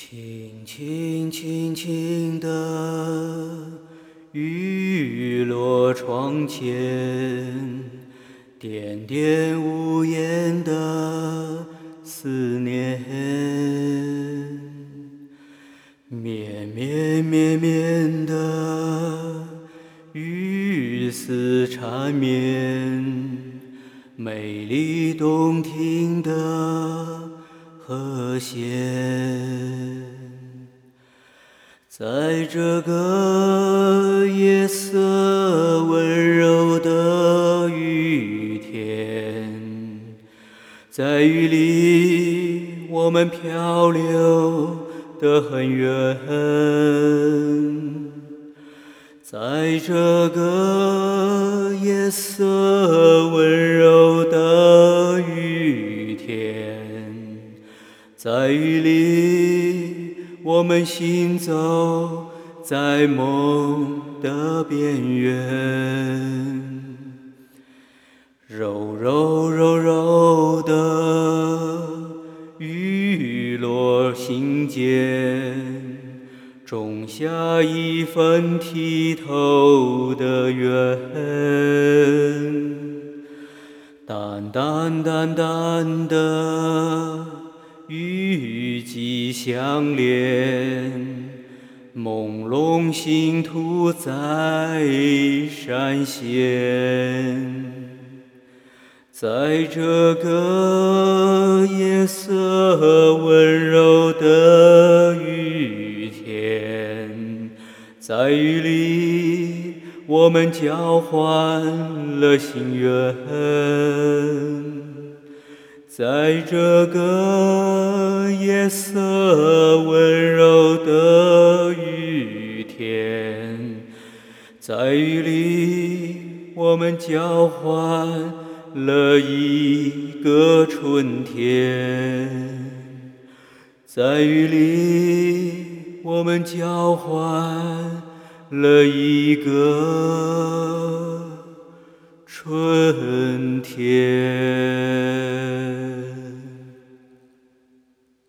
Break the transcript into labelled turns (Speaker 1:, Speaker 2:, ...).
Speaker 1: 轻轻轻轻地雨落窗前，点点无言的思念，绵绵绵绵的雨丝缠绵，美丽动听的和弦。在这个夜色温柔的雨天，在雨里我们漂流得很远。在这个夜色温柔的雨天，在雨里我们行走在梦的边缘，柔柔柔柔的雨落心间，种下一份剔透的缘。淡淡淡淡的雨季相连，朦胧星途在闪现。在这个夜色温柔的雨天，在雨里我们交换了心愿。在这个夜色温柔的雨天，在雨里我们交换了一个春天。在雨里我们交换了一个春天。